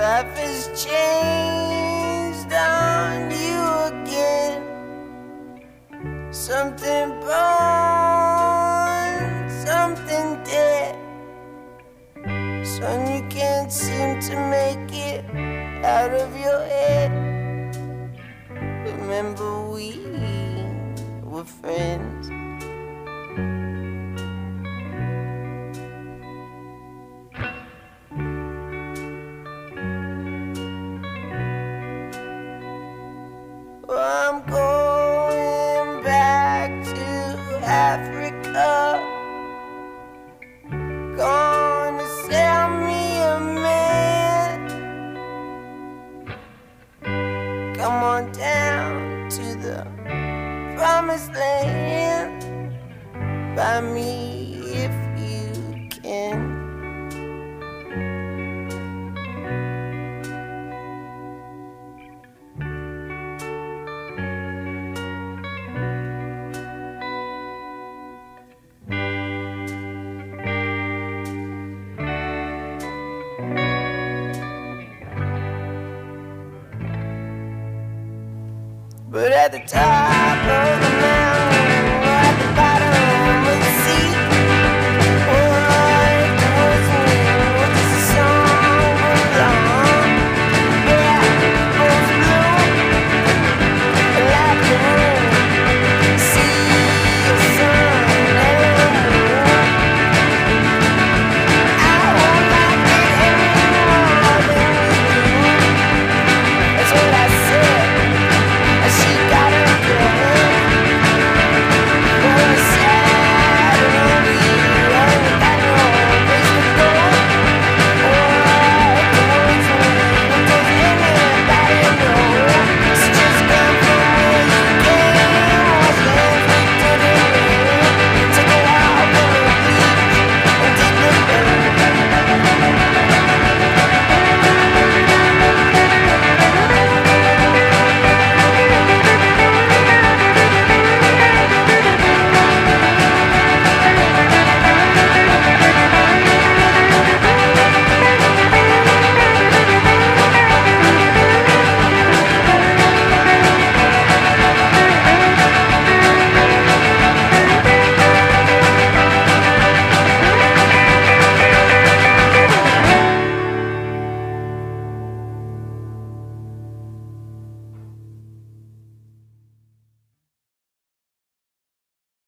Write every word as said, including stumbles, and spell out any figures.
life has changed on you again. Something born, something dead. Son, you can't seem to make it out of your head. Remember we were friends. I'm going back to Africa. Gonna sell me a man. Come on down to the promised land. By me if you can. But at the top of the mountain